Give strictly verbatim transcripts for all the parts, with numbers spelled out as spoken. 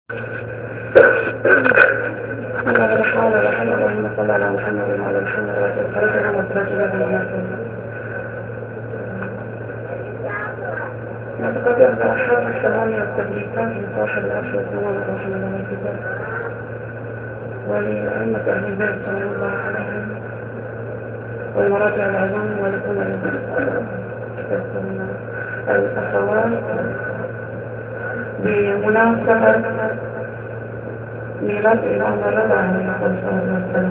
بسم الله الرحمن الرحيم. اللهم صل على محمد وعلى محمد وسلم وسلم نتقدم بأحوال الثمانية والتبريكات من صاحب العرش والزمان الرحمن الله الكتاب ولأئمة أهل البيت صلى الله عليهم والمراجع العظام ولكم الأخوات بمناسبة ميلاد الإمام الرضا عليه الصلاة والسلام.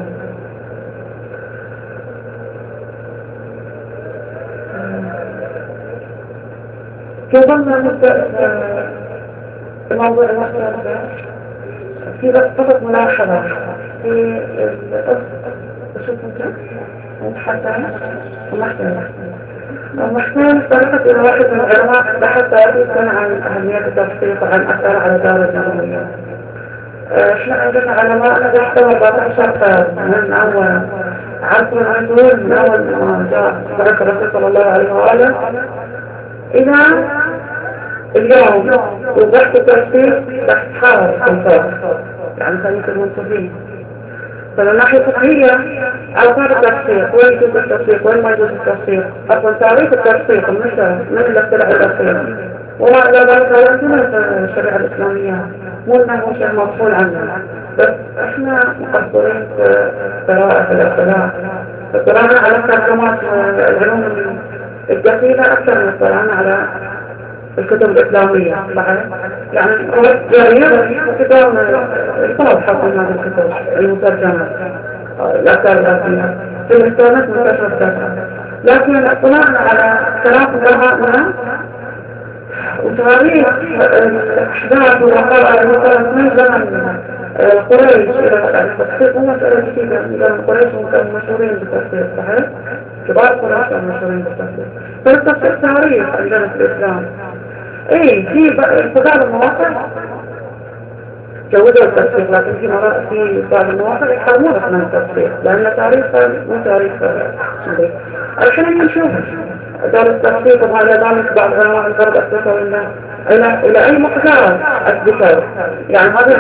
كظلنا نبدأ الموضوع الأخير في فقط ملاحظة في شو كنت حسن ومحسن ومحسن طريقة إلى واحد من العلماء بحث تاريخا عن أهمية التفسيق عن أثار على دار الجمهورية. احنا عندنا علماء نجحوا أربعة عشر قرن من أول عصر الرسول من أول ما جاء بعث الرسول صلى الله عليه وآله إلى اليوم، وبحث التفسير بحث حار في الفقه يعني خلية المنصفين. فمن ناحية فقهية آثار التفسيق، وين يجوز التفسيق وين ما يجوز التفسيق، أصلا تعريف التفسيق مثل من اللي اخترع التفسيق وما إلى ذلك لا سنة الشريعة الإسلامية مو إنه هو شيء مفصول عنه، بس إحنا مقصرين في قراءة الأخلاق، فقراءنا على ترجمات العلوم الدخيلة أكثر من قراءنا على الكتب الإسلامية. صحيح؟ يعني جارية كتاب الصواب حقا هذه الكتب المترجمة الأثار الأساسية في الإسلامات منتشرة كثرة، لكن اطلاعنا على ثلاث قراءنا وتاريخ الأحداث والوقائع مثلا من زمن قريش إلى التفسير مو مسألة جديدة. من زمن قريش كانوا مشهورين بالتفسير. صحيح؟ كبار قريش كانوا مشهورين بالتفسير. فالتفسير تاريخ عندنا في الإسلام. إيه في في بعض المواقع جودوا التفسير، لكن في مرات في بعض المواقع يحرمون احنا التفسير لأن تاريخ مو تاريخ شديد. الحين نشوف دار التفسير وهذا ذلك بعض علماء الغرب أثبتوا إلى إلى إلى أي مقدار أثبتوا يعني هذا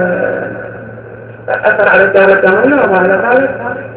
أثر على الدولة الجمهورية وما إلى ذلك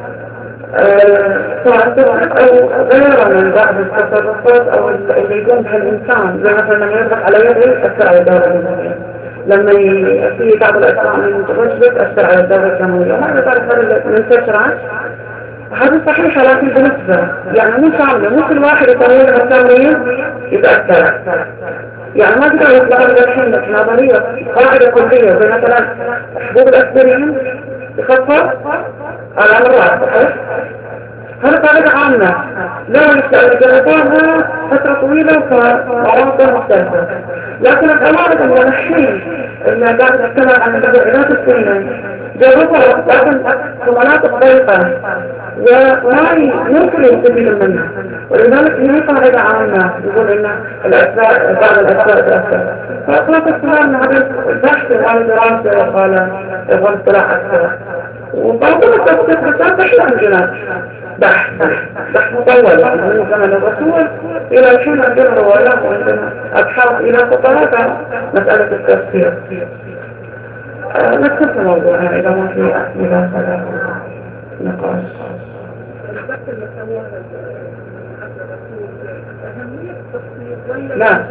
سواء أو غيره من بعض التصرفات أو اللي يقوم بها الإنسان، زي مثلا لما يضغط على يده أثر على الدولة الجمهورية، لما في بعض الأسماء من المتوجد أثر على الدولة الجمهورية وما إلى ذلك. هذا منتشرة هذا صحيح لكن بنسبة يعني مو شاملة، مو كل واحد يسوي له التمرين يتأثر. يعني ما تقدر يطلع لك الحين نظرية قاعدة كلية زي مثلا حبوب الأسبرين يخفر الأمراض. صحيح؟ هذا طريقة عامة لا يجربونها فترة طويلة ومواقع مختلفة، لكن الأمراض اللي الحين اللي قاعد تتكلم عن العلاج السني جربها لكن في مناطق ضيقة وما يمكن يستفيد منها، ولذلك هي قاعدة عامة يقول إن الأسباب بعض الأسباب تأثر. فأطلق السلام هذا البحث وهذا دراسة وقال يظل اطلاع أكثر وبعض التفسير بسات تحت عندنا بحث بحث مطول يعني من زمن الرسول إلى الحين عندنا روايات وعندنا أبحاث إلى فترات مسألة التفسير. نكتب موضوعنا إذا ما في أسئلة فلا نقاش. لا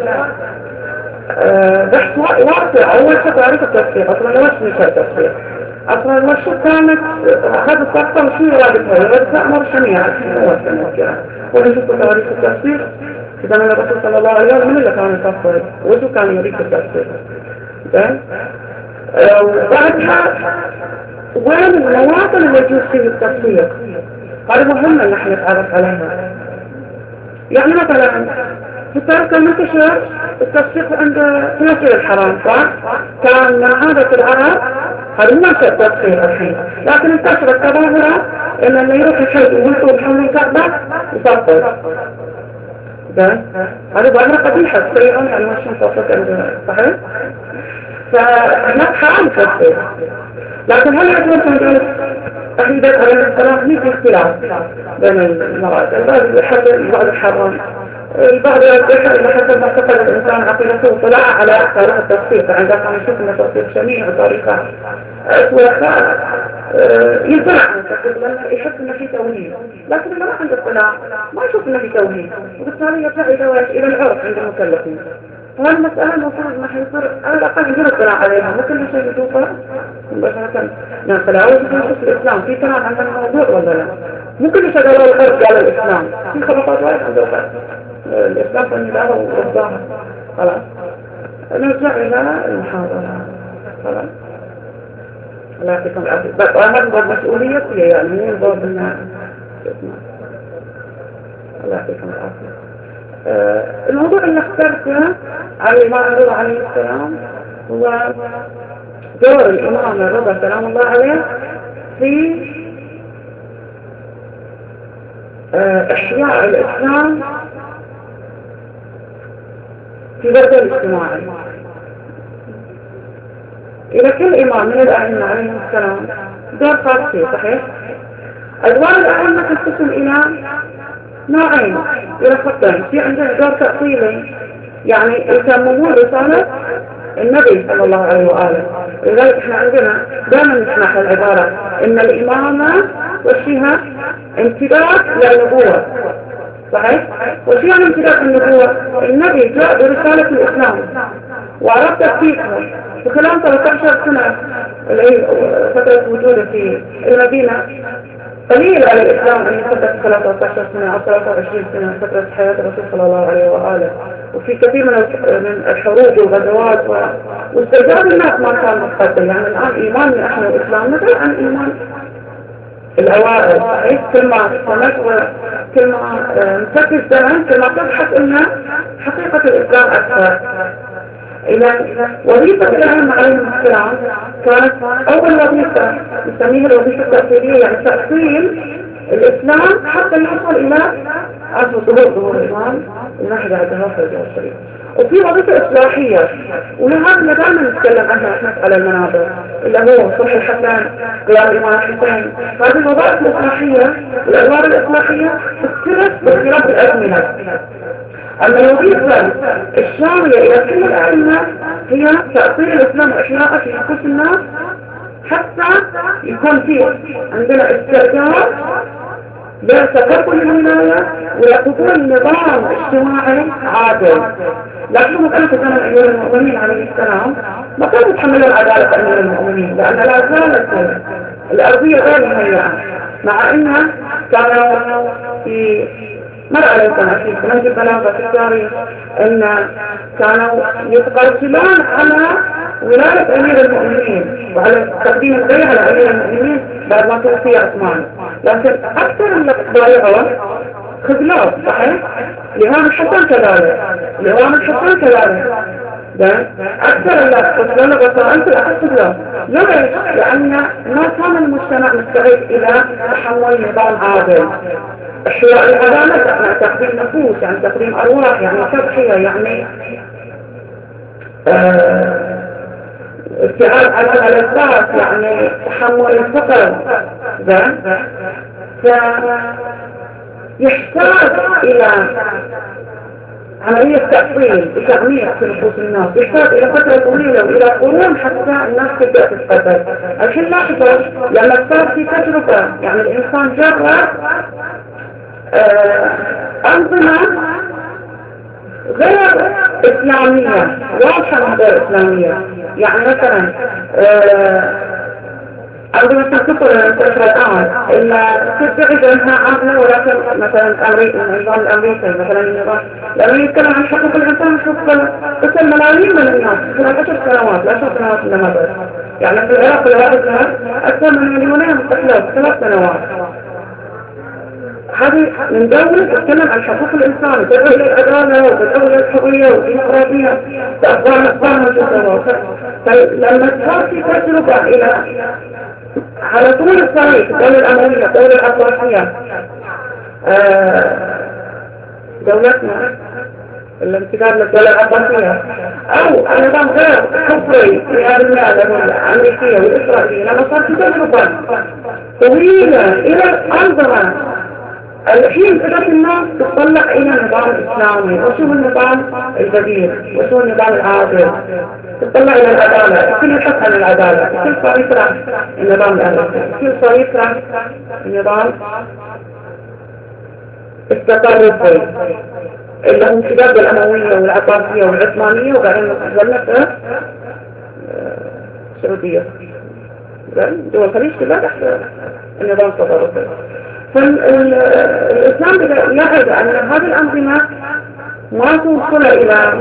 بحث واسع. أول شيء تعريف التفسير أصلا وش مش التفسير أصلا وش كانت هذا الصفحة وشو يرادتها يرادتها أمر شنيع هو السنة ونشوف تعريف التفسير في زمن الرسول صلى الله عليه وسلم من اللي كان يفسر وشو كان يريد التفسير. زين وبعدها وين المواطن اللي يجوز فيه التفسير هذا مهم ان نحن نتعرف عليها. يعني مثلا في التاريخ المنتشر التفسيق عند تنسير الحرام صح؟ كان من عادة العرب هذا ما شيء تفسير الحين، لكن انتشرت كظاهرة ان اللي يروح يحج ويطول الحمل الكعبة يفسر. زين هذه ظاهرة قبيحة سيئة يعني مش متوسط عند صحيح؟ فهناك حرام تفسير، لكن هل يجوز أن أهيدت عليه السلام؟ في اختلاف بين المرات، البعض يحرم البعض يحرم البعض يرجح إلى حسب ما اعتقد الإنسان عقيدته وطلع على طريقة التوثيق. عندما نشوف أن توثيق شميع بطريقة أسوأ ينفع عن التوثيق لأنه يحس أنه في توهين، لكن لما عنده اطلاع ما يشوف أنه في توهين، وبالتالي يرجع إلى العرف عند المكلفين. فهذه المسألة المفروض ما حيصير على الأقل يجب اطلاع عليها، مو كل شيء يشوفه مباشرة ناقلة. أول شيء نشوف الإسلام في كلام عن الموضوع ولا لا، مو كل شيء قالوا الغرب على الإسلام، في خلافات وايد عند الغرب. الإسلام فإن له والظاهر. خلاص نرجع إلى المحاضرة. خلاص لا يعطيكم العافية. بس أهم ضد مسؤوليتي يعني مو ضد إنها لا يعطيكم العافية. آه الموضوع اللي اخترته على الإمام الرضا عليه السلام هو دور الإمام الرضا سلام الله عليه في آه إحياء الإسلام في بدء الاجتماعي. إلى كل إمام من الأئمة عليه السلام دور خاص فيه، صحيح؟ أدوار الأئمة تنقسم إلى نوعين، إلى خطين. في عندنا دور تأصيلي يعني يسموه رسالة النبي صلى الله عليه وآله، لذلك احنا عندنا دائما نسمع العبارة إن الإمامة والشيها امتداد للنبوة، صحيح؟ وش يعني امتداد النبوة؟ النبي جاء برسالة الإسلام وعرف تفكيكها في خلال ثلاثة عشر سنة فترة وجوده في المدينة. قليل على الإسلام أن يثبت ثلاثة عشر سنة أو ثلاثة وعشرين سنة فترة حياة الرسول صلى الله عليه وآله، وفي كثير من الحروب والغزوات واستجاب الناس ما كان متقدم. يعني الآن إيماننا إحنا والإسلام مثل عن إيمان الأوائل، صحيح؟ كل ما استمر كل ما امتد الزمن كل ما تبحث إن حقيقة الإسلام أكثر. إذا وظيفة الأئمة عليهم السلام كانت أول وظيفة نسميها الوظيفة التأثيرية، يعني تأصيل الإسلام حتى يوصل إلى عصر ظهور ظهور الإمام المهدي عليه الصلاة والسلام. وفي وظيفة إصلاحية، ولهذا دائما نتكلم عنها احنا على المنابر اللي هو صلح الحسن، قيام الإمام الحسين. هذه الوظائف الإصلاحية والأدوار الإصلاحية تختلف باختلاف الأزمنة. أما الوظيفة الشاملة إلى كل الأئمة هي تأصيل الإسلام وإحياءه في نفوس الناس حتى يكون فيه عندنا استعداد لتقبل الولاية ويقبل نظام اجتماعي عادل. لكن مسألة زمن أمير المؤمنين عليه السلام ما كانوا يتحملون عدالة أمير المؤمنين، لأن لا زالت الأرضية غير مهيئة، مع أنها كانوا في مر عليكم أكيد نهج البلاغة في التاريخ أن كانوا يتقاتلون على ولاية أمير المؤمنين وعلى تقديم البيعة على أمير المؤمنين بعد ما توفي عثمان، لكن أكثر اللي بايعوا خذلوه، صحيح؟ الإمام الحسن كذلك، الإمام الحسن كذلك، أكثر اللي خذلوه وصارت الأخذ خذلوه. ليش؟ لأن ما كان المجتمع مستعد إلى تحمل نظام عادل. إحياء العدالة يعني تقديم نفوس، يعني تقديم أرواح، يعني تضحية، يعني ابتعاد عن الألذات، يعني تحمل الفقر. فيحتاج إلى عملية تأصيل وتعميق في نفوس الناس، يحتاج إلى فترة طويلة وإلى قرون حتى الناس تبدأ تتقبل. الحين لاحظوا لما صار في تجربة، يعني الإنسان جرب آه أنظمة غير إسلامية، واضحة غير إسلامية. يعني مثلا آه أنظمة الكفر المنتشرة الآن إلا تدعي أنها عامة، ولكن مثلا النظام الأمريكي مثلا النظام لما يتكلم عن حقوق الإنسان حقوق قتل ملايين من الناس خلال عشر سنوات لا عشر سنوات إنما بس. يعني في العراق الواحدة أكثر من مليونين مقتلين ثلاث سنوات. هذه من دولة تتكلم عن حقوق الإنسان، تدعو إلى العدالة وتدعو إلى الحرية والديمقراطية تأخذ أخبار مجلسة. فلما صار في تجربة إلى على طول الطريق الدولة الأموية الدولة العباسية دولتنا الامتداد للدولة العباسية أو نظام غير كفري في هذه البلاد الأمريكية والإسرائيلية، لما صار في تجربة طويلة إلى أنظمة الحين بدأت الناس تطلع إلى النظام الإسلامي، وشو النظام البديل، وشو النظام العادل، تطلع إلى العدالة، الكل يبحث عن العدالة، الكل صار يكره النظام الأمريكي، الكل صار يكره النظام التطرفي اللي هو امتداد الأموية والعباسية والعثمانية، وبعدين نزلنا في السعودية، دول الخليج كلها تحت النظام التطرفي. فالإسلام يعد أن هذه الأنظمة ما توصل إلى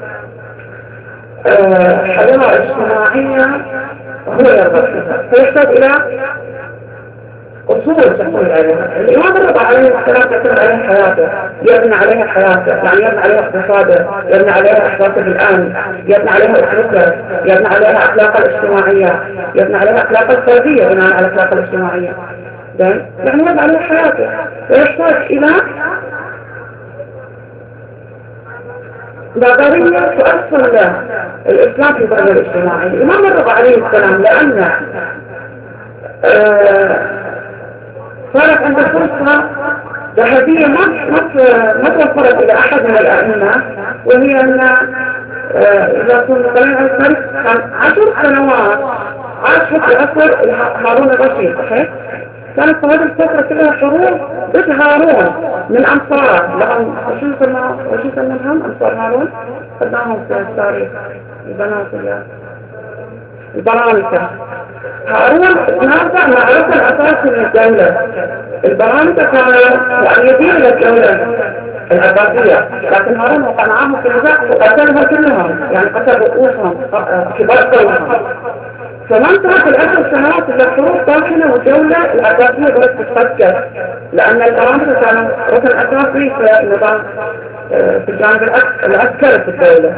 حياة اجتماعية هو يرغب فيها، فيحتاج إلى أصول تحصل عليها. الإمام الرضا عليه السلام تعتمد عليها حياته، يبنى عليها حياته، يعني يبنى عليها اقتصاده، يبنى عليها إحساسه بالأمن، يبنى عليها أسرته، يبنى عليها أخلاقه الاجتماعية، يبنى عليها أخلاقه الفردية بناء على الأخلاق الاجتماعية. يعني يبنى عليها حياته، ويحتاج إلى نظرية تؤصل له الإسلام في البنى الاجتماعي. الإمام الرضا عليه السلام لأن آه صارت عنده فرصة ذهبية ما ما توفرت إلى أحد من الأئمة، وهي أن إذا كنا نتكلم عن التاريخ كان عشر سنوات عاش في عصر هارون الرشيد، صحيح؟ كانت في هذه الفترة كلها حروب ضد هارون من أنصار لهم، وشو سموا وشو سموهم أنصار هارون؟ خدناهم في التاريخ البنات البرامكة. هارون تنازع مع ركن أساسي من الدولة. البرامكة كانوا مؤيدين للدولة العباسية، لكن هارون وقع معهم في النزاع وقتلهم كلهم، يعني قتل رؤوسهم كبار قومهم. فما انتهت العشر سنوات إلى حروب داخلة والدولة العباسية بدأت تتفكر، لأن البرامكة كانوا ركن أساسي في النظام في الجانب العسكري في الدولة.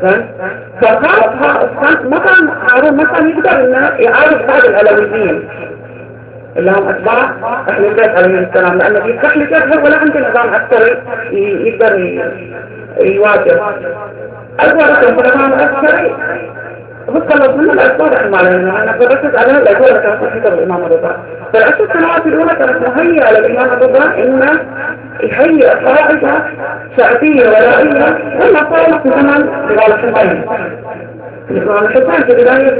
فكان ما كان هارون ما كان يقدر انه يعالج بعض العلويين اللي هم اتباع اهل البيت عليه السلام، لانه بيفتح لي جبهه ولا عنده نظام عسكري يقدر يواجه. اقوى ركن في النظام العسكري بتخلص منه الأسباب احنا علينا. أنا بركز على الأجوال اللي كانت تحضر الإمام الرضا. فالعشر سنوات الأولى كانت مهيئة للإمام الرضا إنه يهيئ قاعدة شعبية ولائية ولا صارت في زمن الإمام الحسين. الإمام الحسين في بداية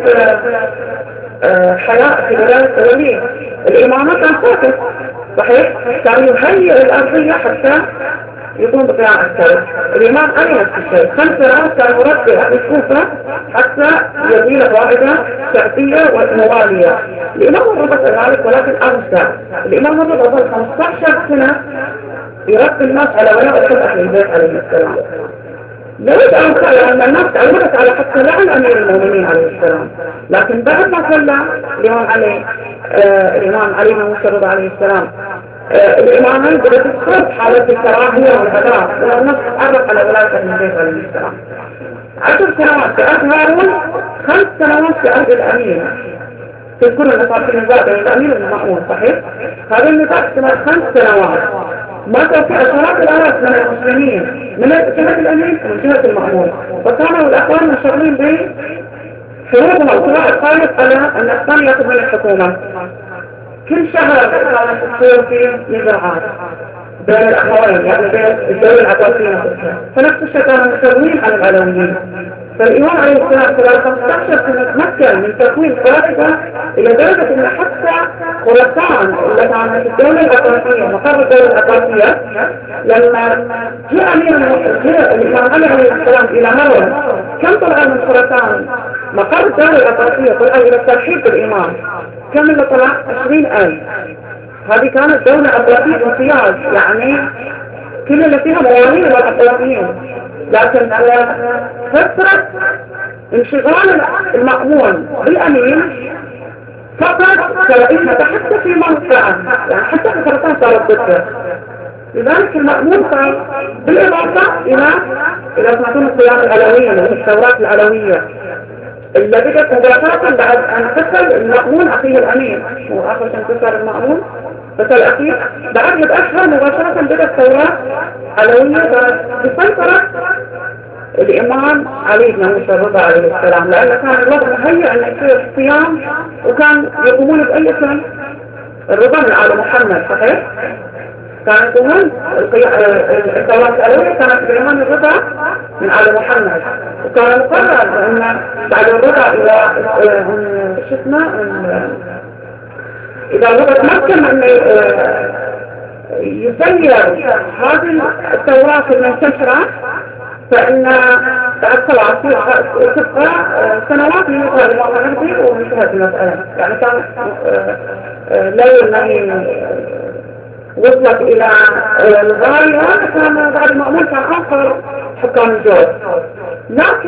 حياة في بداية الوليد الإمامة كان ساكت، صحيح؟ كان يهيئ الأرضية حتى يقوم بقيام عسكري. الإمام علي نفس الشيء، خمس سنوات كان مربي أهل الكوفة حتى يبني له قاعدة شعبية وموالية. الإمام الرضا كذلك ولكن أوسع. الإمام الرضا ظل خمسة عشر سنة يربي الناس على ولاء وحب أهل البيت عليه السلام. لابد أن قال أن الناس تعودت على حتى لعن أمير المؤمنين عليه السلام، لكن بعد ما صلى الإمام علي آه الإمام علي بن موسى الرضا عليه السلام آه الإمامين بدأت تصير حالة الكراهية والعداء، والناس تعرف على ولاية أهل البيت عليه السلام. عشر سنوات في عهد هارون، خمس سنوات في عهد الأمير. تذكرون أن صار في نزاع بين الأمير والمأمون، صحيح؟ هذا النزاع استمر خمس سنوات، مات في عشرات الآلاف من المسلمين من جهة الأمير ومن جهة المأمون، وكانوا الأخوان مشغولين بحروبهم القضاء الخالص على أن الثاني يأخذ من الحكومة. كل شهر كانت تصير فيه نزاعات بين الأخوين، يعني بين الدولة العباسية نفسها، فنفس الشيء كانوا مشغولين على العلويين. فالإمام عليه السلام خلال خمسة عشر سنة تمكن من تكوين قاعدة إلى درجة أن حتى خراسان اللي كانت الدولة العباسية مقر الدولة العباسية لما جاء أمير الإمام علي عليه السلام إلى مروة، كم طلع من خراسان مقر الدولة العباسية طلع إلى الترحيب بالإمام؟ كم اللي طلع؟ عشرين ألف. هذه كانت دولة عباسية امتياز، يعني كل اللي فيها موالين والعباسيين. لكن على فترة انشغال المأمون بالأمين فقط تلاقيها حتى في منطقة، يعني حتى في خراسان صارت ضده. لذلك المأمون صار بالإضافة إلى إلى سنتون القيام العلوية والثورات العلوية اللي بدأت مباشرة بعد أن قتل المأمون أخيه الأمين، وآخر شيء انتصر المأمون بس الأخير بعد متأخر مباشرة بدأت ثورات علوية بسيطرة الإمام علي بن موسى الرضا عليه السلام، لأن كان الوضع مهيئ أن يصير صيام وكان يقومون بأي سنة الرضا من آل محمد، صحيح؟ كانت هم الثورات الألوية كانت بإيمان الرضا من آل محمد، وكان مقرر أن بعد الرضا إلى شو اسمه إذا الرضا تمكن أن يسير هذه الثورات المنتشرة، فإن بعد خلاص تبقى سنوات من يقرأ الإمام المهدي وانتهت المسألة. يعني كان لو أنه وصلت إلى الغاية كان بعد المأمون كان آخر حكام الجوز. لكن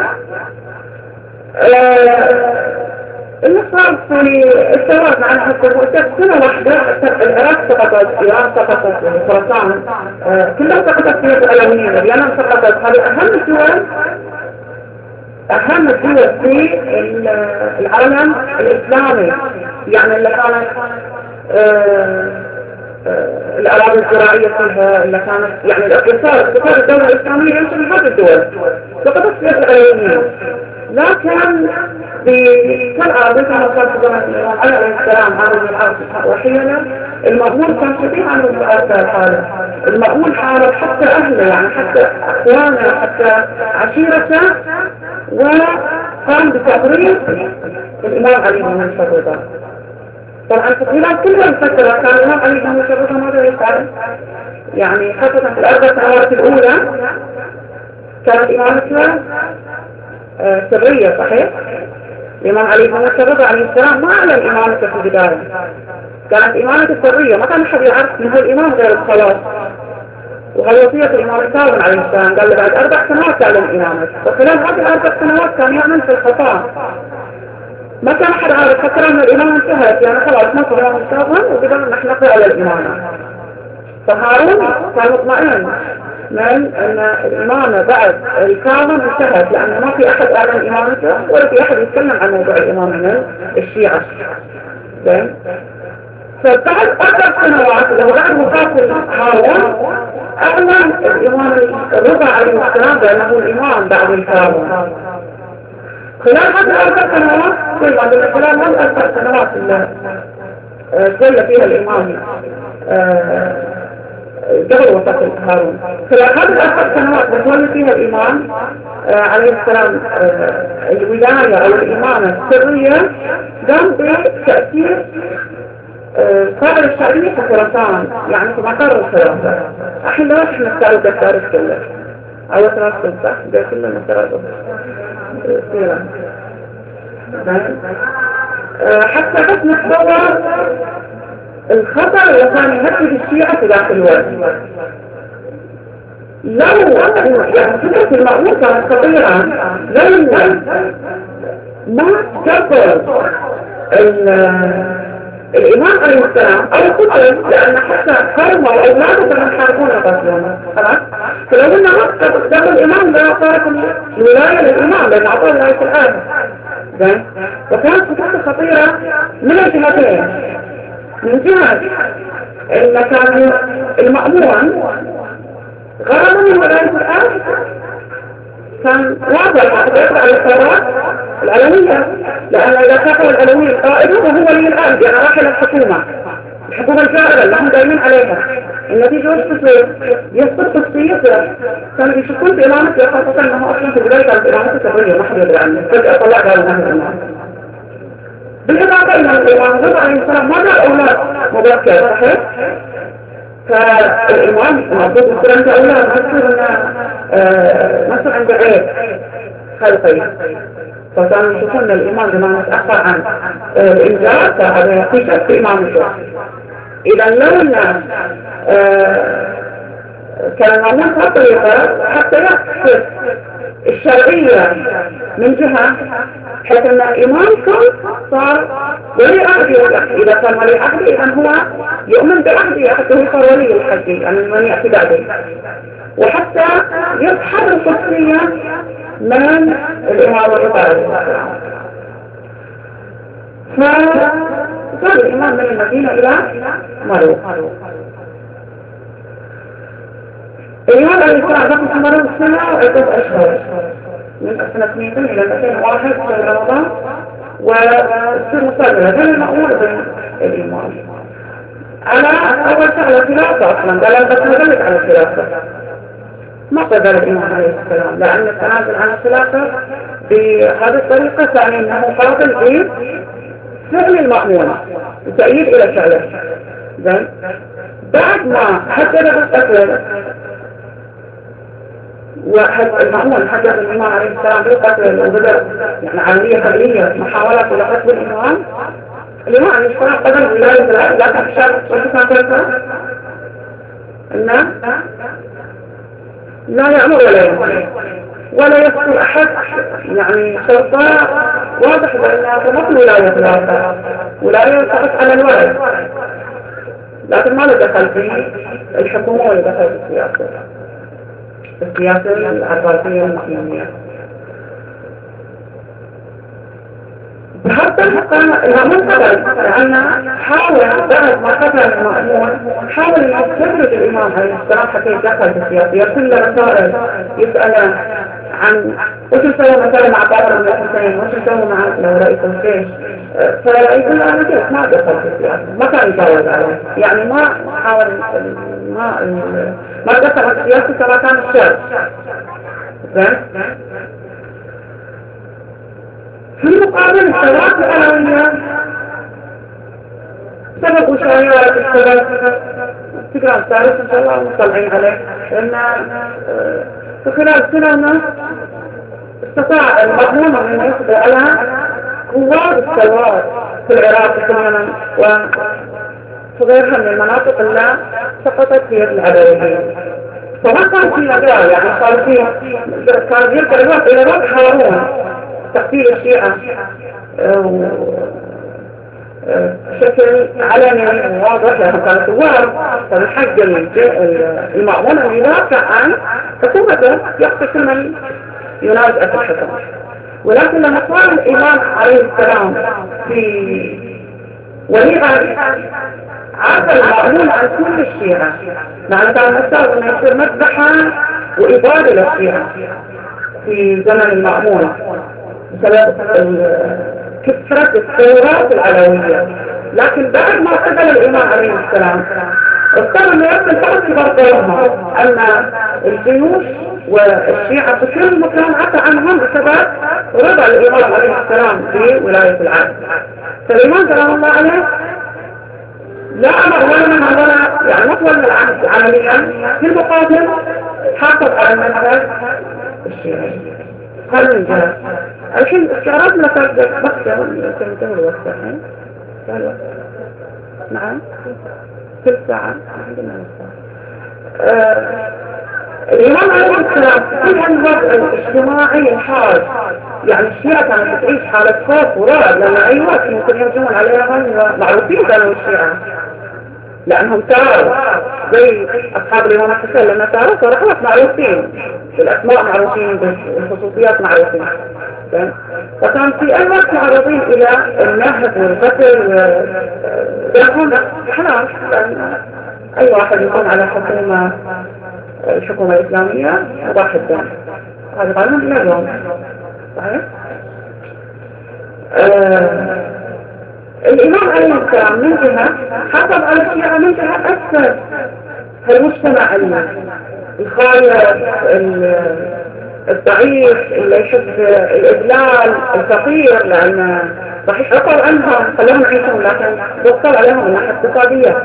اللي صار في الثورات عن حتى سنة واحدة العراق سقطت، إيران سقطت، خراسان كلها سقطت في العالمية، لأنها سقطت. هذه أهم الدول أهم الدول في العالم الإسلامي، يعني اللي كانت الأراضي الزراعية فيها، اللي كانت يعني الاقتصاد اقتصاد الدولة الإسلامية يمشي من هذه الدول سقطت في العالمية. لكن كالعادة كما قال في زمن الإمام علي عليه السلام عامل من العرب وحيلا، المأمون كان شبيه عنه بالآثار الحالة. المأمون حارب حتى أهله، يعني حتى أخوانه، حتى عشيرته، وقام بتقريب الإمام علي بن الرضا. طبعا في خلال كل الفترة كان الإمام علي بن الرضا ماذا يفعل؟ يعني خاصة في الأربع سنوات الأولى كانت إمامته آه سرية، صحيح؟ الإمام علي بن الرضا عليه السلام ما أعلن إمامته في البداية، كانت إمامته سرية، ما كان أحد يعرف من هو الإمام غير الخلاص. وهي وصية الإمام الكاظم عليه السلام قال له بعد أربع سنوات تعلن إمامته، وخلال هذه الأربع سنوات كان يعمل في الخطأ، ما كان أحد عارف، فكر أن الإمام انتهت، يعني خلاص ما صار الإمام الكاظم وقدرنا نحن نقرأ على الإمامة. فهارون كان مطمئن من أن الإمامة بعد الكاظم انتهت، لأن ما في أحد أعلن إمامته ولا في أحد يتكلم عن موضوع الإمامة من الشيعة. زين؟ فبعد أربع سنوات لو بعد وفاة هارون أعلن الإمام الرضا عليه السلام بأنه الإمام بعد الكاظم. خلال هذه الأربع سنوات خلال خلال هذه الأربع سنوات اللي تولى فيها الإمام قبل وفاة هارون، خلال هذه الأربع سنوات اللي تولى فيها الإمام عليه السلام الولاية أو الإمامة السرية، قام بتأثير قائد الشعبية في خراسان، يعني في مقر الخراسان. الحين لا نحن نستعرض التاريخ كله أو تراث صح ده كله نستعرضه سيرا حتى بس نتصور الخطر اللي كان يهدد الشيعة في ذاك الوقت. لو يعني فكرة المأمون كانت خطيرة، لو ما تكبر الإمام عليه السلام أو قتل، لأن حتى قومه وأولاده كانوا يحاربون قتلهم، خلاص؟ فلو إنه ما قتل الإمام لا صارت الولاية للإمام لأن أعطاه ولاية الآن. زين؟ وكانت فترة خطيرة من الجهتين، من جهة إن كان المأمون غرض من ولاية الآن كان واضح حتى يقرأ على الثورات العلوية، لأن إذا كانوا العلوية القائد هو ولي الآن، يعني راحل الحكومة الحكومة الجائرة اللي هم دايمين عليها. النتيجة وش تصير؟ يسقط السياسة، كانوا يشكون في إمامته، خاصة أنه أصلا في البداية كانت إمامته سرية ما حد يدري عنه، فجأة طلع قالوا أنه الإمام. بالإضافة إلى الإمام الرضا عليه السلام ما جاء أولاد مبكر، صحيح؟ فالإمام المفروض يصير عنده أولاد، ما يصير ما يصير عنده عيب خلقي، فكانوا يشوفون الإمام بما نتأخر عن الإنجاز فهذا يقيش في إمامته. إذا لو الناس كان المأمون بطريقة حتى يحفظ الشرعية من جهة، حيث أن إمامكم صار ولي عهدي، إذا كان ولي عهدي إذن هو يؤمن بعهدي حتى هو صار ولي الحجي، يعني من يأتي بعده، وحتى يظهر القدسية من الإمام الرضا عليه السلام. فصار الإمام من المدينة إلى مرو. الإمام عليه السلام ذكر في مرو سنة وعدة أشهر، من سنة اثنين إلى مئتين وواحد في رمضان، وتصير مصادرة بين المأمون وبين الإمام. على أول شغلة خلافة أصلا، قال بس نذلك على الخلافة. ما قدر الإمام عليه السلام، لأن التنازل عن الخلافة بهذه الطريقة تعني أنه قابل بفعل المأمون وتأييد إلى فعله. زين بعد ما حدد بالقتل والمأمون حدد الإمام عليه السلام بالقتل وبدأ يعني عملية فعلية محاولات لقتل الإمام، الإمام عليه السلام قدر بولاية العهد، لكن الشرط والحكام ثلاثة أنه لا يأمر ولا ينهى ولا يذكر أحد، يعني شرطة واضح بأنها تمثل ولاية ثلاثة، ولاية تقف على الولد، لكن ما له دخل في الحكومة ولا دخل في السياسة السياسة العباسية المأمونية. حتى الإمام قبل لأن حاول بعد ما قتل المأمون حاول أن يستدرج الإمام عليه السلام حتى يدخل في السياسة، يرسل له رسائل يسأل عن وش يسوي مثلا مع باطل من الحسين، وش يسوي مع لو رئيس الجيش، فيقول له أنا جيت ما دخل في السياسة، ما كان يتجاوز عليه، يعني ما حاول ما ما دخل في السياسة كما كان الشر. زين في المقابل الثورات العلوية سبب شويات السبب تقرأ الثالث إن شاء الله مطلعين عليه، لأن في خلال سنة استطاع المأمون أن يحصل على قوات الثورات في العراق وفي اليمن وغيرها من المناطق اللي سقطت في يد العلويين، فما كان في مجال يعني صار في كان يلقى الوقت إلى وقت هارون تقتيل الشيعة بشكل علني واضح، لأنه كان ثوار كان حق المأمون أن يدافع عن حكومته يقتل من ينازع في الحكم. ولكن لما صار الإمام عليه السلام في ولي عهد عاد المأمون عن كل الشيعة، لأنه كان مستوى أنه يصير مذبحة وإبادة للشيعة في زمن المأمون بسبب كثرة الثورات العلوية. لكن بعد ما قبل الإمام عليه السلام اضطر أن يرسل فقط برضاهما أن الجيوش والشيعة في كل مكان عفى عنهم بسبب رضا الإمام عليه السلام بولاية العهد. فالإمام سلام الله عليه لا أمر ولا منع ولا يعني مطول من العهد عمليا، في المقابل حافظ على المنهج الشيعي. هذا من جهة. الحين استعراضنا تبدأ بقى سنتين الوقت الحين نعم كل ساعة عندنا آه الإمام عليه السلام كل هالوضع الاجتماعي الحاد، يعني الشيعة كانت تعيش حالة خوف ورعب، لأن أي وقت ممكن يرجعون عليهم معروفين كانوا الشيعة لأنهم تاروا زي أصحاب الإمام الحسين لما تاروا صاروا معروفين بالأسماء، معروفين بالخصوصيات، معروفين. فكان في أي وقت معرضين إلى النهب والقتل ولكن حلال، أي واحد يكون على حكومة الحكومة الإسلامية مباح الدم، هذا قانون إلى اليوم صحيح؟ آه الإمام عليه السلام من جهة حافظ على الشيعة، من جهة أكثر المجتمع الخايف الضعيف اللي يحب الإذلال الفقير، لأن صحيح عطل عنهم خلوهم يعيشون لكن وصل عليهم من ناحية اقتصادية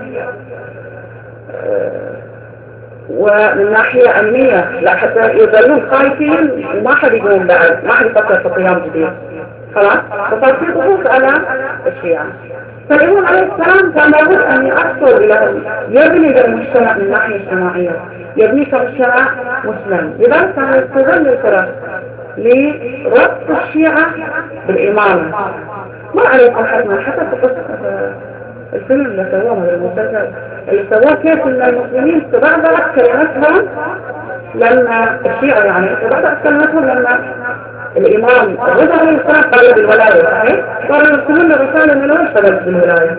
ومن ناحية أمنية، لا حتى يظلون خايفين وما حد يقوم بعد، ما حد يفكر في قيام جديد خلاص. فصار في ضغوط على الشيعة. فالإمام عليه السلام كان لابد أن يأصل إلى يبني المجتمع من ناحية اجتماعية، يبني كمجتمع مسلم، لذلك كان يستغل الفرص لربط الشيعة بالإمامة. ما عليكم حتما حتى في قصة الفيلم اللي سواه من المسلسل اللي سواه كيف ان المسلمين استبعدت كلمتهم لما الشيعة يعني استبعدت كلمتهم لما الإمام الرضا عليه السلام قال بالولاية، صحيح؟ صاروا يرسلون الرسالة من وين اشتغلت بالولاية؟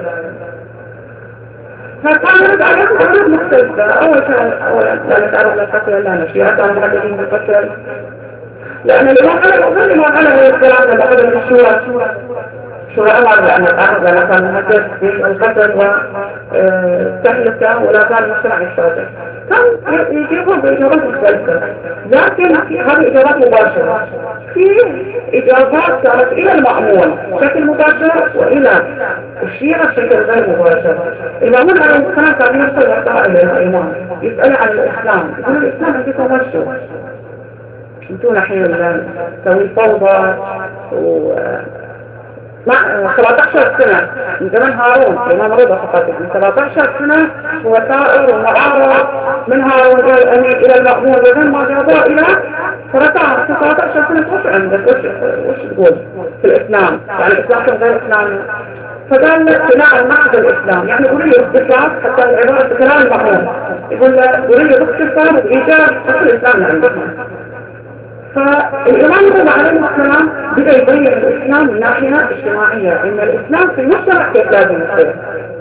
فكان يرد عليهم عروض مختلفة. أول كان أولا كانت عرض للقتل، لأن الشيعة كانوا محددين بالقتل، لأن الإمام عليه السلام عليه السلام لما قبل الشورى شو أمر لأن الأرض لا كان هدف في القتل والتهلكة ولا كان مشروع الشاطئ كان يجيبون بإجابات مختلفة لكن هذه إجابات مباشرة في إجابات كانت إلى المأمون بشكل مباشر وإلى الشيعة بشكل غير مباشر. المأمون على الإسلام كان يرسل رسائل إلى الإمام يسأل عن الإسلام يقول الإسلام عندكم مشروع انتوا نحن نسوي فوضى و مع سبعة عشر سنة من زمن هارون الإمام رضا فقط من سبعة عشر سنة هو ثائر ومعارض من هارون إلى الأمير إلى المأمون وزن ما جابه إلى سبعة عشر سنة وش عندك وش وش تقول في الإسلام يعني الإسلام كان غير إسلامي فقال اقتناع المحض الإسلام يعني قولي باختصار حتى العبارة بكلام المأمون يقول قولي باختصار بإيجاب أصل الإسلام عندكم. فالإمام رضا عليه السلام بدأ يبين الإسلام من ناحية اجتماعية إن الإسلام في المجتمع كيف لازم يصير.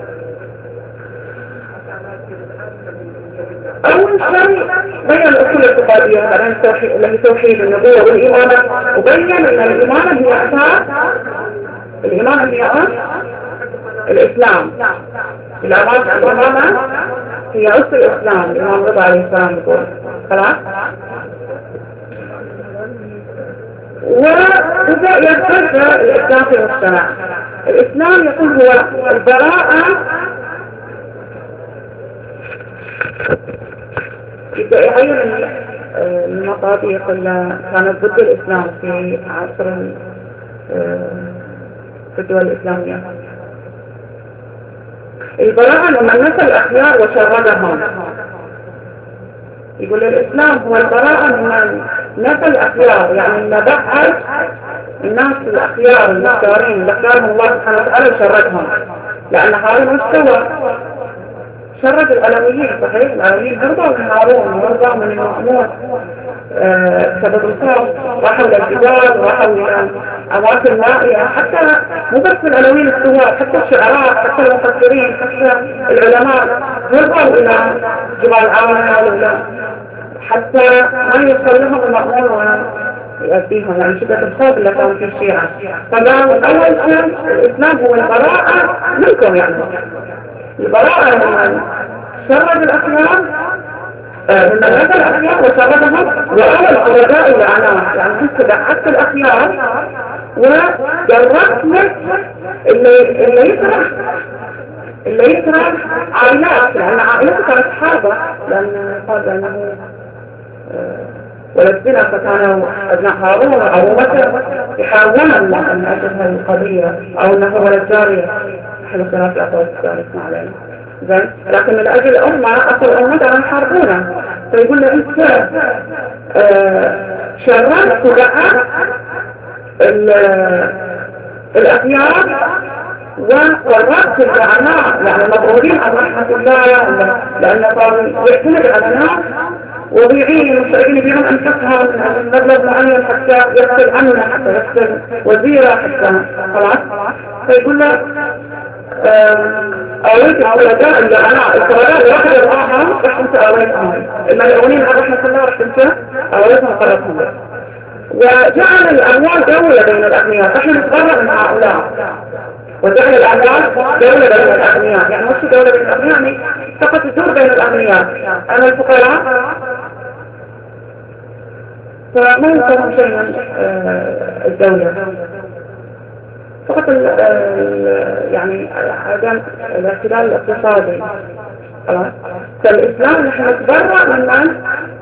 أول شيء بين الأصول الاعتقادية بعدين اللي هي توحيد النبوة والإمامة وبين أن الإمامة هي أساس الإمامة هي أساس الإسلام. الإمامة هي أساس الإسلام. الإمام رضا عليه السلام يقول خلاص وبدأ يرتفع الإسلام في المجتمع. الإسلام يقول هو البراءة يبدأ يعين المطابيق اللي كانت ضد الإسلام في عصر في الدول الإسلامية. البراءة لما نسى الأخيار وشردهم يقول الإسلام هو البراءة من نسى الأخيار يعني نبعد الناس الأخيار المختارين اللي اختارهم الله سبحانه وتعالى وشردهم لأن هارون استوى شرد الألويين صحيح الألويين هربوا من هارون وهربوا من المأمون سبب الخوف راحوا للجبال راحوا إلى أماكن نائية حتى مو بس الألويين الثوار حتى الشعراء حتى المفكرين حتى العلماء هربوا إلى جبال عالم ولا حتى ما يوصل لهم المأمون ويأتيهم يعني شدة الخوف اللي كان في الشيعة. فقالوا أول شيء الإسلام هو البراءة منكم يعني البراءة من شرد الأخيار من نزل الأخيار وشردهم وأول الخلداء إلى أنا يعني كنت دعت الأخيار وجربت لك اللي, اللي يكره اللي يكره عائلات لأن عائلته كانت حاربة لأن قال أنه ولدنا فكانوا أبناء هارون أو مكة يحاولون من أجل هذه القضية أو أنه ولد جارية حلو ثلاث أقوال الثالث ما علينا زين لكن من أجل الأمة أصل الأمة كانوا يحاربونه فيقول له أنت شررت ودعت الأخيار وقررت الجعناء يعني مضرورين عن رحمة الله لأن صار يعتمد على الناس وبيعين المشتركين يبيعون أنفسها من مبلغ معين حتى يغسل عنه حتى يغسل وزيرة حتى خلاص فيقول له أوليك الخلداء اللي أنا الخلداء اللي واحد الآخر رح انت أوليكهم الملعونين عن رحمة الله رح انت أوليكهم قررتهم وجعل الأموال دولة بين الأغنياء نحن نتغرب من هؤلاء وجعل الأموال دولة بين الأغنياء يعني مش دولة بين الأغنياء يعني فقط تدور بين الأغنياء أنا الفقراء فما ينصرهم شيء من الدولة فقط ال ال يعني عدم الاعتدال الاقتصادي خلاص فالإسلام نحن نتبرع من من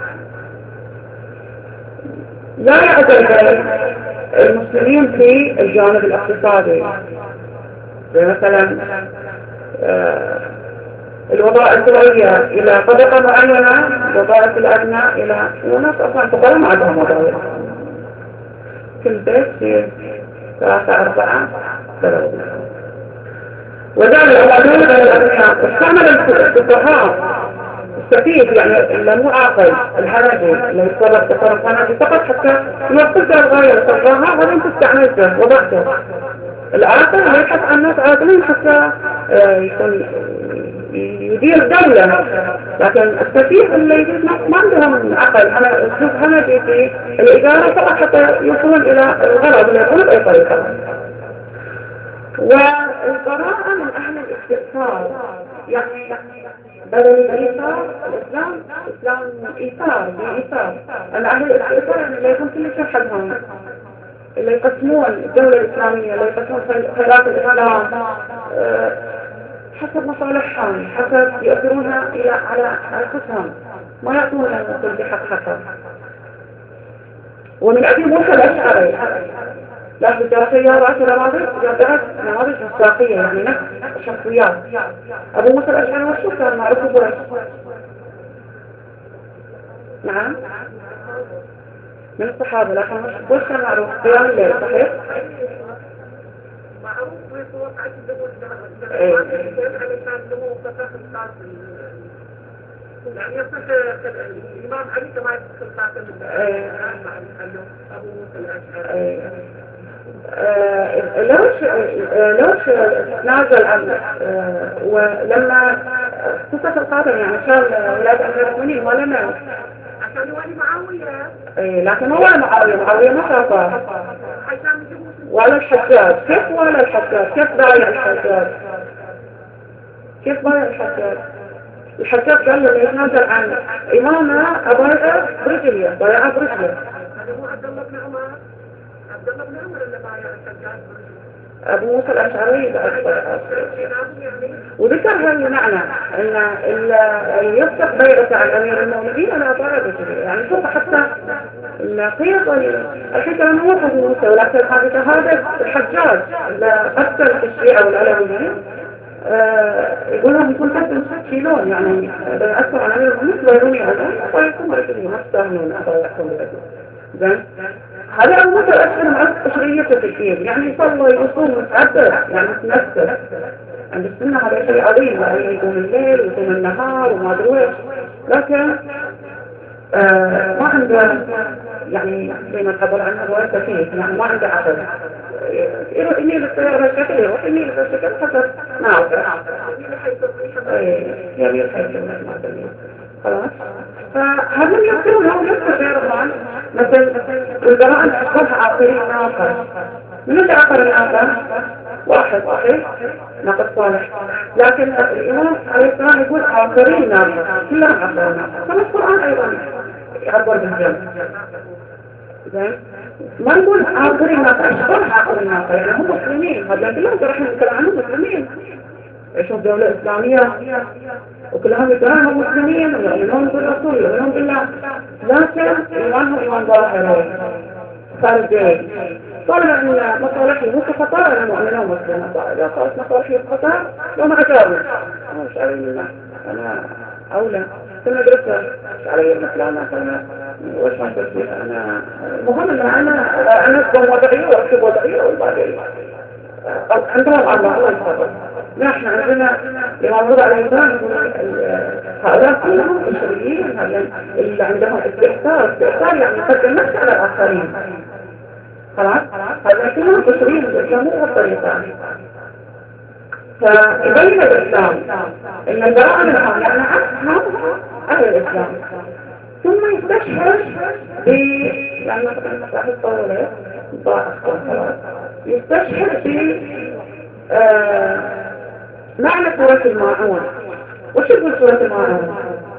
لا يعتد المسلمين في الجانب الاقتصادي زي مثلا آه الوظائف العليا إلى طبقة معينة الوظائف الأدنى إلى وناس أصلا فقراء ما عندهم وظائف كل بيت في ثلاثة أربعة بلد وجعل الأمور بين الأغنياء واستعمل الفقهاء السفيه يعني اللي مو عاقل الهرجي اللي يتصرف تصرف هرجي فقط حتى يوصلها الغاية لصرفها وبعدين تستعملته وضعته العاقل اللي يبحث عن ناس عاقلين حتى يكون يدير دولة لكن السفيه اللي يجب ما عندهم عقل أنا أشوف همجي في الإدارة فقط حتى يوصلون إلى الغرض اللي يكون بأي طريقة والبراءة من أهل الاستئثار، يعني بدل الإيثار الإسلام إسلام إيثار بإيثار. أن أهل الاستئثار يعني لا يكون كل شيء حدهم، اللي يقسمون الدولة الإسلامية، اللي يقسمون خيرات الإسلام أه حسب مصالحهم، حسب يؤثرونها إلى على أنفسهم، ما يعطون كل بحق حقا. ومن أبي موسى الأشعري لا في سيارات نماذج جابت نماذج مصداقية، يعني نفس الشخصيات. أبو موسى الأشعري وشو كان معروف برش؟ نعم من الصحابة، لكن وش كان معروف؟ قيام الليل صحيح؟ معروف بصوت عدد دموع ايه يعني يصح الإمام علي كما يتصل خاتم أبو موسى الأشعري. لوش لوش نازل عن ولما قصة القاتل يعني شال ولاد أمير المؤمنين ما لنا عشان يولي معاوية. ايه لكن هو معاوية معاوية ما خافه ولا الحجاج. كيف ولا الحجاج؟ كيف بايع الحجاج؟ كيف بايع الحجاج؟ الحجاج قال له يتنازل عن إمامة أبايعه برجلية، بايعه برجلية. هذا هو عبد الله بن عمر. عبد الله بن عمر اللي بايع الحجاج برجلية. أبو موسى الأشعري وذكر هالمعنى أن اللي يفتح بيعة عن أمير المؤمنين أنا أطالب بجري، يعني شوف حتى القيض الحين كان هو أبو موسى، ولكن هذا هذا الحجاج اللي قتل الشيعة والعلويين يقول لهم يكون حتى تشيلون، يعني إذا أثر على أمير المؤمنين ويروني عليهم فيكون رجلي ما تستاهلون أطالعكم برجل. زين هذا أبو موسى الأشعري مع تشريعيته في الدين، يعني يصلي يصوم متعبد، يعني متنفس عند السنة. هذا شيء عظيم، يعني يقوم الليل ويقوم النهار وما أدري إيش، لكن آه ما عنده يعني زي ما تقول عنه رواية فيه، يعني ما عنده عقل. يميل السيارة الشكل يروح يميل الشكل حسب ما أعرف يميل حيث ما أدري خلاص. فهذا يذكرون لهم يذكر غير الله مثل البراءة الأشبه عاقلين ناقر. من اللي عقل الآخر؟ واحد صحيح ناقص صالح، لكن الإمام عليه السلام يقول عاقلين ناقر، كلهم عاقلين ناقر. كما القرآن أيضا يعبر بالجمع. زين ما نقول عاقلين ناقر، أشبه عاقلين ناقر، يعني هم مسلمين، هذا كلهم ترى نتكلم عنهم مسلمين، يعيشون في دولة إسلامية وكلهم يتراهم مسلمين ويؤمنون بالرسول ويؤمنون بالله، لكن إيمانهم إيمان ظاهري خارجي. طالما أن مصالحي مو كخطر أنا مؤمنون مسلمين، إذا قالت مصالحي خطر لو ما أجابوا أنا مش علي منه، أنا أولى في المدرسة مش علي المسلمة، أنا وش ما تسوي أنا مهم أن أنا أنظم وضعي وأكتب وضعي والباقي عندهم الله الله يحفظه. نحن عندنا الإمام رضا عليه السلام هؤلاء كلهم بشريين اللي عندهم استئثار. استئثار يعني يقدم نفسه على الآخرين. خلاص هؤلاء كلهم بشريين الإسلام هو الطريقة. فيبين الإسلام إن البراءة منهم يعني عكسهم أهل الإسلام، ثم يستشهد ب يعني مثلا المساحة الطولة خلاص يستشهد ب آه معنى سورة الماعون. وش يقول سورة الماعون؟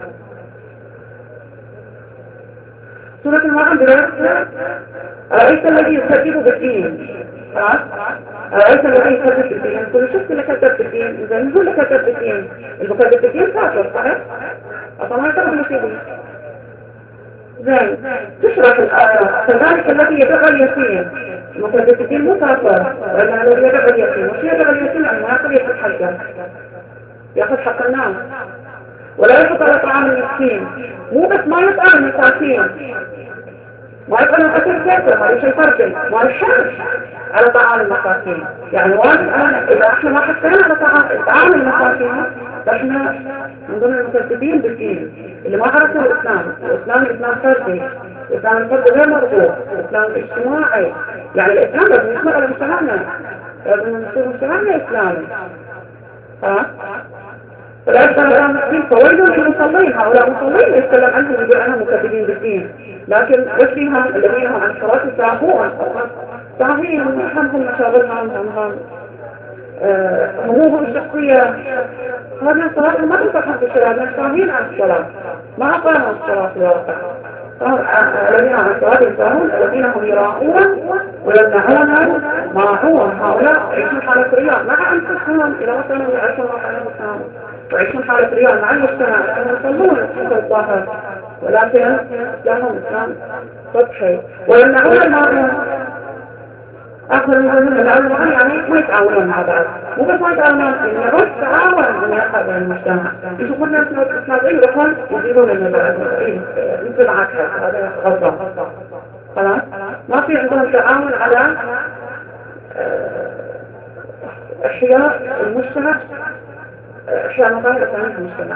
سورة الماعون برأسها أرأيت الذي يكذب بالدين. خلاص أرأيت الذي يكذب بالدين، كل شخص اللي كذب بالدين إذا من هو اللي كذب بالدين؟ المكذب بالدين كافر صحيح؟ أصلا ما يكذب بالدين. زين تشرح الآية كذلك الذي يدعو اليتيم. المكذب بالدين مو كافر، وإنما الذي يدعو اليتيم. وش يدعو اليتيم؟ أنه يأخذ يأخذ حقه، يأخذ حق الناس ولا يحط على طعام المسكين. مو بس ما يطعم المساكين، ما يطعم الأكل كافر، ما يشي فرجل، ما يحرش على طعام المساكين. يعني واجب أنا إذا إحنا ما حطينا على طعام المساكين فإحنا من ضمن المكذبين بالدين اللي ما عرفوا الإسلام. الإسلام الإسلام فردي، الإسلام الفردي غير مرغوب، الإسلام اجتماعي، يعني الإسلام لازم يشمل على مجتمعنا، لازم نصير مجتمعنا إسلامي. ها؟ فلا يشتغل على المسلمين فويل للمصلين. هؤلاء مصلين يتكلم عنهم يقول عنهم مكذبين بالدين، لكن وشهم الذين هم عن الصلاة ساهون ساهين همهم مشاغلهم همهم همومهم الشخصية. هذه الصلاة ما تنصحهم في الشرع، لأنهم فاهمين عن الصلاة، ما أقاموا الصلاة في الواقع. الذين عن الصلاة ينتهون الذين هم يراءون ويمنعون ماعون. هؤلاء يعيشون حالة رياء مع أنفسهم إذا ما كانوا يعيشون واقع أنفسهم، ويعيشون حالة رياء مع المجتمع، كانوا يصلون حتى الظاهر ولكن لهم إسلام سطحي. ويمنعون الماعون آخر من العلماء يعني ما يتعاونون مع بعض، مو بس ما يتعاونون، يعني بس تعاون من يقع بين المجتمع. يشوفون الناس الإسلاميين يروحون يزيدون المبادئ مثل عكس هذا غلط. خلاص ما في عندهم تعاون على إحياء المجتمع، إحياء مقام الإسلامي في المجتمع.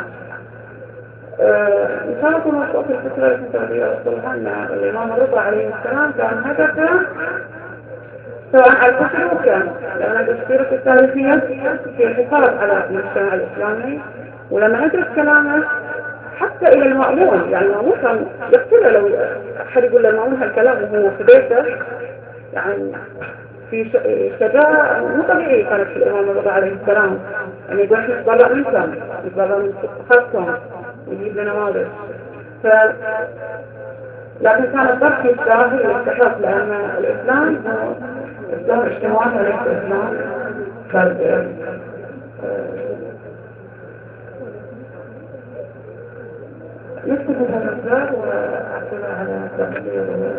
مثال كنا نشوف الفكرة اللي كنت أبي أوصلها أن الإمام الرضا عليه السلام كان هدفه سواء على الكفر وكان، لأن التفسير التاريخية في الحفاظ على المجتمع الإسلامي. ولما أدرك كلامه حتى إلى المأمون، يعني المأمون كان يقتله لو أحد يقول للمأمون هالكلام وهو في بيته، يعني في شجاعة مو طبيعي كانت في الإمام الرضا عليه السلام، يعني يقول إحنا نتبرأ منكم، نتبرأ من خطكم ويجيب لنا ماذا. ف لكن كان الضرب الظاهر يستحق، لأن الإسلام هو إسلام اجتماعي وليس إسلام فرد. نكتب هذا المثال وأعتبر على تقدير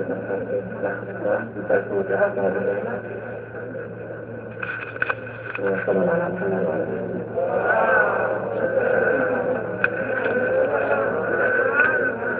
وتعافى هذا الليلة، وصلى الله على محمد وعلى آله.